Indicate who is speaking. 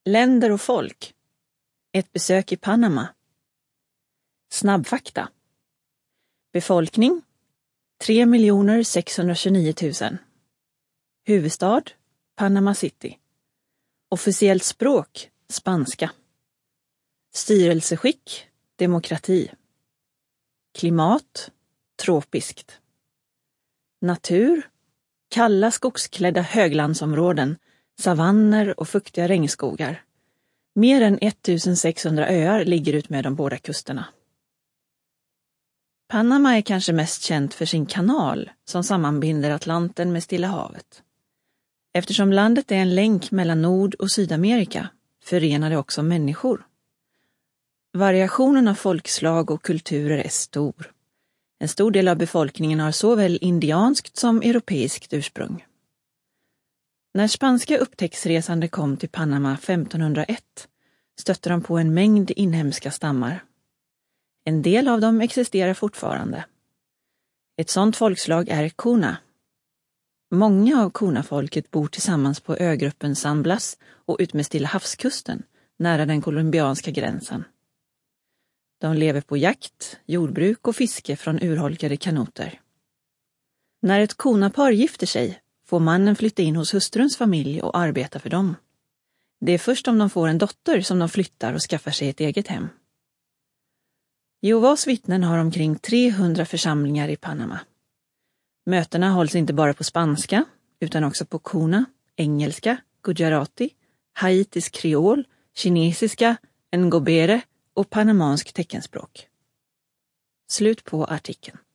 Speaker 1: Länder och folk. Ett besök i Panama. Snabbfakta. Befolkning 3 629 000. Huvudstad Panama City. Officiellt språk spanska. Styrelseskick demokrati. Klimat tropiskt. Natur kalla skogsklädda höglandsområden, savanner och fuktiga regnskogar. Mer än 1600 öar ligger ut med de båda kusterna. Panama är kanske mest känt för sin kanal som sammanbinder Atlanten med Stilla havet. Eftersom landet är en länk mellan Nord- och Sydamerika förenar det också människor. Variationen av folkslag och kulturer är stor. En stor del av befolkningen har såväl indianskt som europeiskt ursprung. När spanska upptäcktsresande kom till Panama 1501 stötte de på en mängd inhemska stammar. En del av dem existerar fortfarande. Ett sådant folkslag är Kuna. Många av Kuna-folket bor tillsammans på ögruppen San Blas och utmed Stilla havskusten, nära den colombianska gränsen. De lever på jakt, jordbruk och fiske från urholkade kanoter. När ett Kuna-par gifter sig får mannen flytta in hos hustruns familj och arbeta för dem. Det är först om de får en dotter som de flyttar och skaffar sig ett eget hem. Jehovas vittnen har omkring 300 församlingar i Panama. Mötena hålls inte bara på spanska utan också på Kuna, engelska, gujarati, haitisk kreol, kinesiska, ngobere och panamansk teckenspråk. Slut på artikeln.